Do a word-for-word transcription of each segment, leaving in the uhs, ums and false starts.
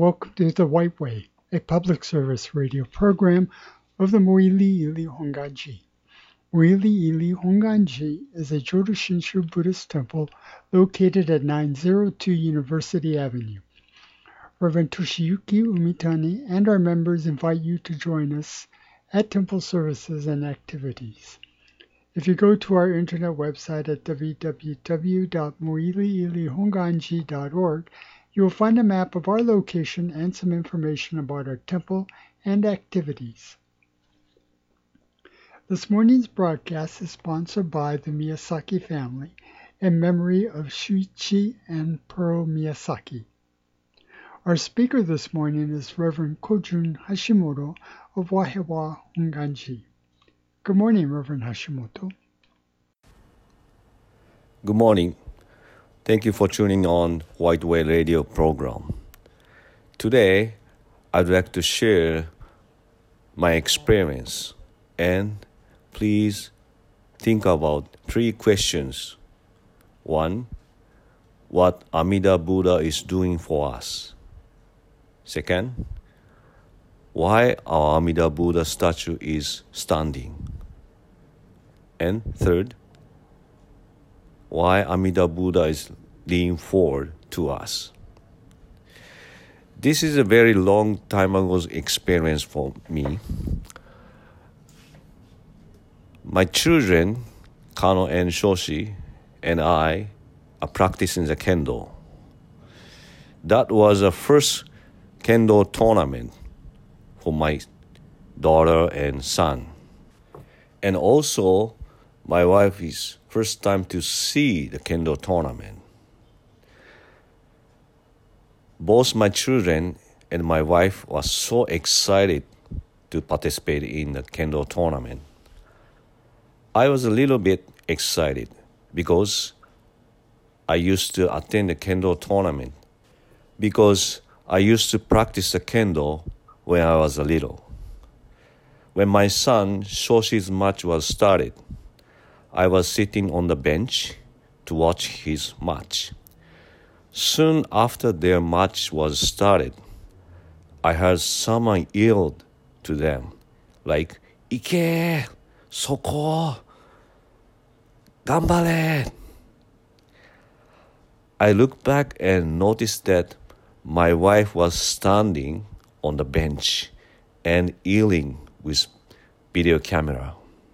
welcome to The White Way, a public service radio program of the Moili Ili Honganji. Moili Ili Honganji is a Jodo Shinshu Buddhist temple located at nine oh two University Avenue. Reverend Toshiyuki Umitani and our members invite you to join us at temple services and activities. If you go to our internet website at w w w dot moili ili honganji dot org, you will find a map of our location and some information about our temple and activities. This morning's broadcast is sponsored by the Miyazaki family in memory of Shuichi and Pearl Miyazaki. Our speaker this morning is Reverend Kojun Hashimoto of Wahewa Honganji. Good morning, Reverend Hashimoto. Good morning. Thank you for tuning on White Way Radio program. Today, I'd like to share my experience, and please think about three questions. One, what Amida Buddha is doing for us. Second, why our Amida Buddha statue is standing. And third, why Amida Buddha is leaning forward to us. This is a very long time ago's experience for me. My children, Kano and Shoshi, and I are practicing the kendo. That was the first kendo tournament for my daughter and son. And also, my wife is first time to see the kendo tournament. Both my children and my wife were so excited to participate in the kendo tournament. I was a little bit excited because I used to attend the kendo tournament because I used to practice the kendo when I was a little. When my son Shoshi's match was started, I was sitting on the bench to watch his match. Soon after their match was started, I heard someone yelled to them, like, "Ike! Soko! Ganbare!" I looked back and noticed that my wife was standing on the bench and yelling with video camera.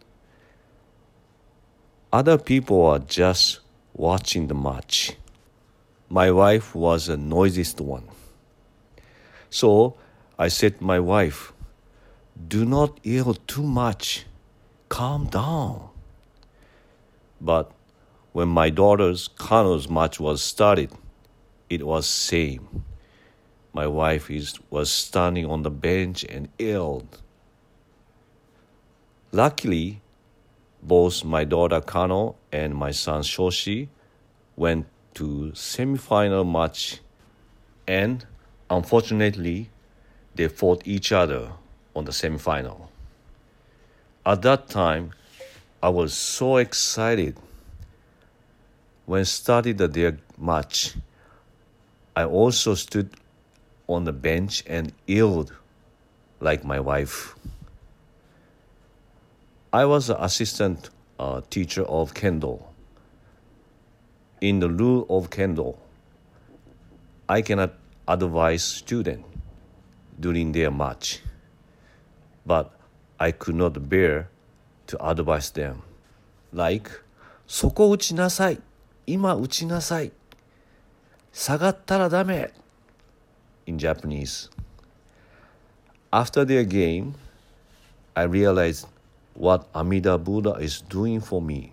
Other people were just watching the match. My wife was the noisiest one. So I said to my wife, "Do not yell too much. Calm down." But when my daughter's Kano's match was started, it was same. My wife is, was standing on the bench and yelled. Luckily, both my daughter Kano and my son Shoshi went to semi-final match, and unfortunately, they fought each other on the semi-final. At that time, I was so excited. When started their match, I also stood on the bench and yelled like my wife. I was an assistant uh, teacher of kendo. In the rule of kendo, I cannot advise students during their match, but I could not bear to advise them. Like, そこ打ちなさい。今打ちなさい。下がったらダメ。In Japanese. After their game, I realized what Amida Buddha is doing for me.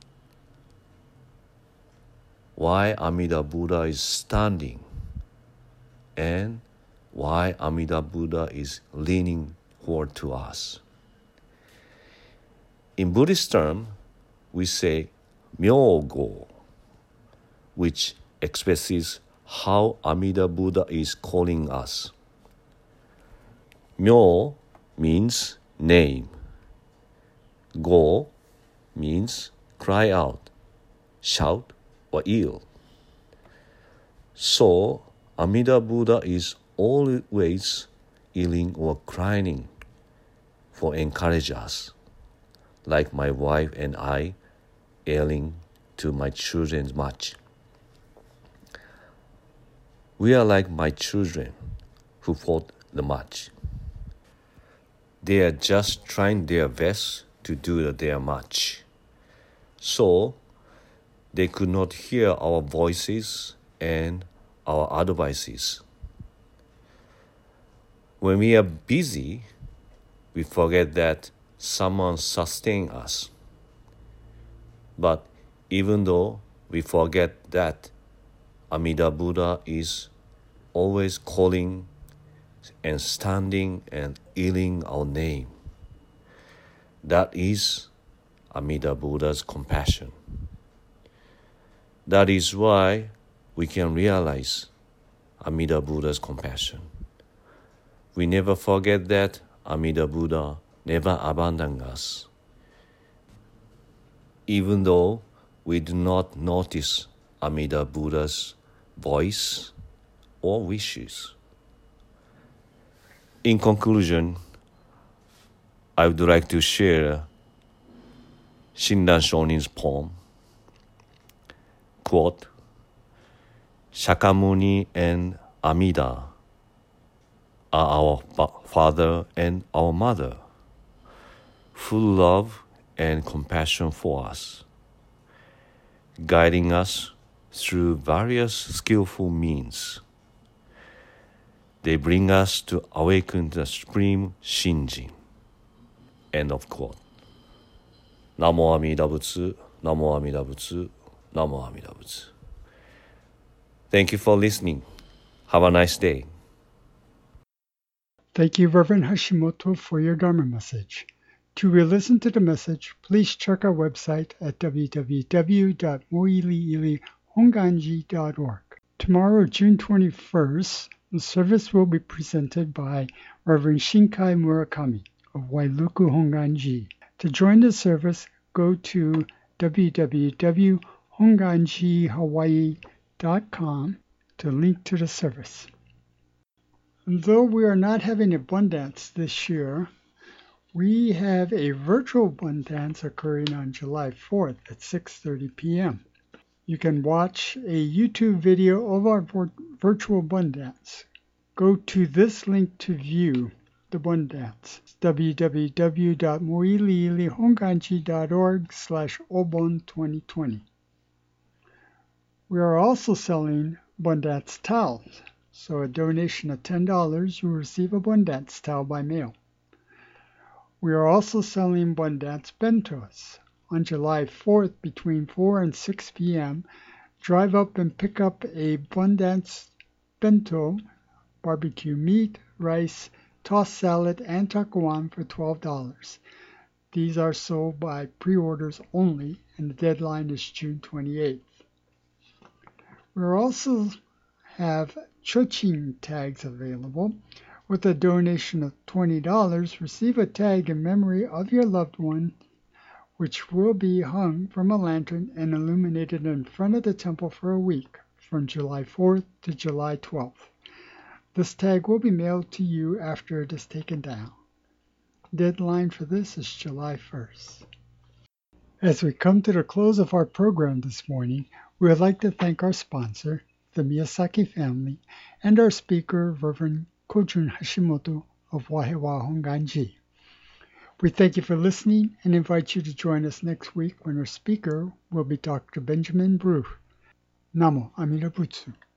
Why Amida Buddha is standing, and why Amida Buddha is leaning forward to us. In Buddhist term, we say Myogo, which expresses how Amida Buddha is calling us. Myo means name. Go means cry out, shout, or yell. So, Amida Buddha is always yelling or crying for encourage us, like my wife and I yelling to my children much. We are like my children who fought the march. They are just trying their best to do their march. So they could not hear our voices and our advices. When we are busy, we forget that someone sustains us. But even though we forget that, Amida Buddha is always calling and standing and yelling our name. That is Amida Buddha's compassion. That is why we can realize Amida Buddha's compassion. We never forget that Amida Buddha never abandoned us. Even though we do not notice Amida Buddha's voice or wishes. In conclusion, I would like to share Shinran Shonin's poem. Quote, Shakyamuni and Amida are our father and our mother, full love and compassion for us, guiding us through various skillful means. They bring us to awaken the supreme Shinjin. End of quote. Namo Amida Butsu, Namo Amida Butsu, Namo Amida Butsu. Thank you for listening. Have a nice day. Thank you, Reverend Hashimoto, for your Dharma message. To re-listen to the message, please check our website at w w w dot moili ili honganji dot org. Tomorrow, June twenty-first, the service will be presented by Reverend Shinkai Murakami of Wailuku Honganji. To join the service, go to w w w dot honganji hawaii dot com to link to the service. Though we are not having a Bun Dance this year, we have a virtual Bun Dance occurring on July fourth at six thirty p.m. You can watch a YouTube video of our virtual Bun Dance. Go to this link to view the Bun Dance. w w w dot moili ili honganji dot org slash obon twenty twenty. We are also selling Bun Dance towels. So a donation of ten dollars, you'll receive a Bun Dance towel by mail. We are also selling Bun Dance bentos. On July fourth, between four and six p.m., drive up and pick up a Bun Dance bento, barbecue meat, rice, tossed salad, and takuan for twelve dollars. These are sold by pre-orders only, and the deadline is June twenty-eighth. We also have Chochin tags available. With a donation of twenty dollars, receive a tag in memory of your loved one, which will be hung from a lantern and illuminated in front of the temple for a week, from July fourth to July twelfth. This tag will be mailed to you after it is taken down. Deadline for this is July first. As we come to the close of our program this morning, we would like to thank our sponsor, the Miyasaki family, and our speaker, Reverend Kojun Hashimoto of Wahewa Honganji. We thank you for listening and invite you to join us next week when our speaker will be Doctor Benjamin Brew. Namo Amida Butsu.